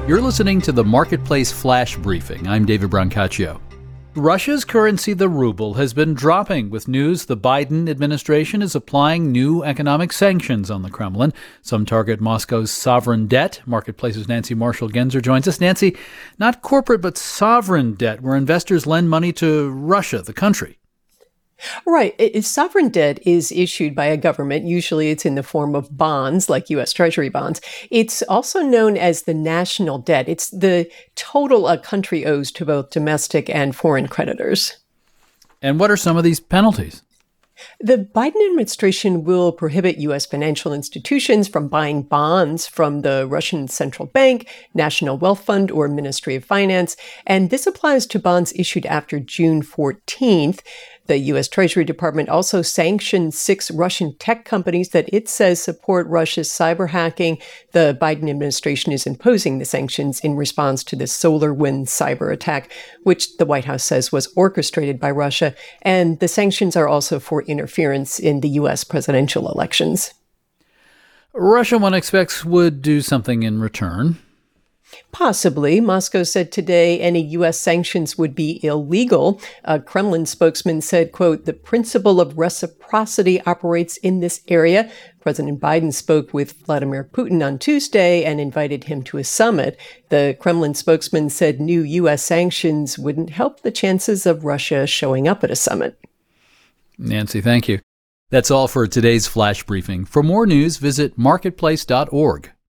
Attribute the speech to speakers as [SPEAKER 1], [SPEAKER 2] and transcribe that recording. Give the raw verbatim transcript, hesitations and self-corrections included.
[SPEAKER 1] You're listening to the Marketplace Flash Briefing. I'm David Brancaccio. Russia's currency, the ruble, has been dropping with news the Biden administration is applying new economic sanctions on the Kremlin. Some target Moscow's sovereign debt. Marketplace's Nancy Marshall-Genzer joins us. Nancy, not corporate but sovereign debt, where investors lend money to Russia, the country.
[SPEAKER 2] Right. It, sovereign debt is issued by a government. Usually it's in the form of bonds, like U S Treasury bonds. It's also known as the national debt. It's the total a country owes to both domestic and foreign creditors.
[SPEAKER 1] And what are some of these penalties?
[SPEAKER 2] The Biden administration will prohibit U S financial institutions from buying bonds from the Russian Central Bank, National Wealth Fund, or Ministry of Finance. And this applies to bonds issued after June fourteenth. The U S Treasury Department also sanctioned six Russian tech companies that it says support Russia's cyber hacking. The Biden administration is imposing the sanctions in response to the SolarWinds cyber attack, which the White House says was orchestrated by Russia. And the sanctions are also for interference in the U S presidential elections.
[SPEAKER 1] Russia, one expects, would do something in return.
[SPEAKER 2] Possibly. Moscow said today any U S sanctions would be illegal. A Kremlin spokesman said, quote, the principle of reciprocity operates in this area. President Biden spoke with Vladimir Putin on Tuesday and invited him to a summit. The Kremlin spokesman said new U S sanctions wouldn't help the chances of Russia showing up at a summit.
[SPEAKER 1] Nancy, thank you. That's all for today's Flash Briefing. For more news, visit marketplace dot org.